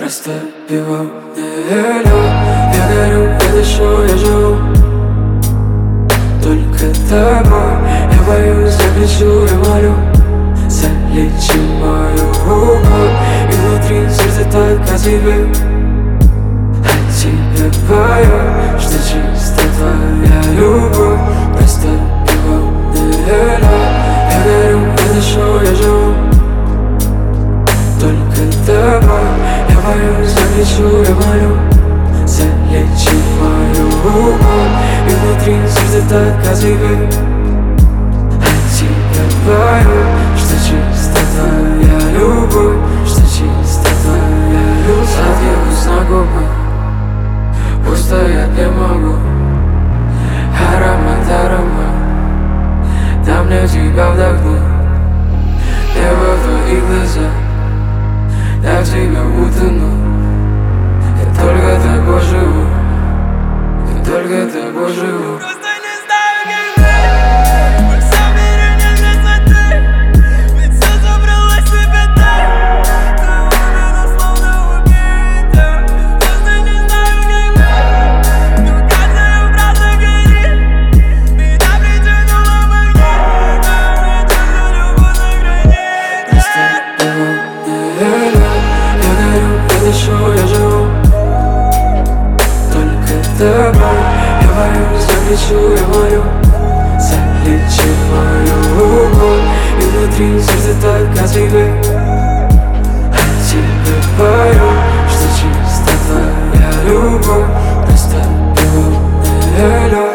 пиво не велю. Я горю, я дышу, я живу только тобой. Я боюсь, я кричу, я молю, залечи мою боль. И внутри сердце так о тебе, о тебе пою, что чисто твоя любовь. Просто пиво не велю. Я горю, я дышу, я живу только тобой. Я боюсь, я кричу, я молю, залечи мою боль. И внутри сердце так о тебе, о тебе пою, что чисто твоя любовь, что чисто твоя любовь. Сладкий вкус на губах, устоять не могу. Аромат, дай мне тебя вдохнуть. Небо в твоих глазах, я в тебя утону. Я только тобой живу, я только тобой живу. Просто не знаю, как быть, во всем мире нет красоты, ведь все собралось в тебе так. Ты убита, словно убита. Просто не знаю, как быть, но каждая правда горит. Меня притянуло в огне, я чувствую любовь на границе. Просто пиво не велю. Я горю, я дышу, я живу только тобой. Я боюсь, я кричу, я молю, залечи мою боль. И внутри сердце так о тебе, о тебе пою, что чисто твоя любовь. Просто пиво не велю.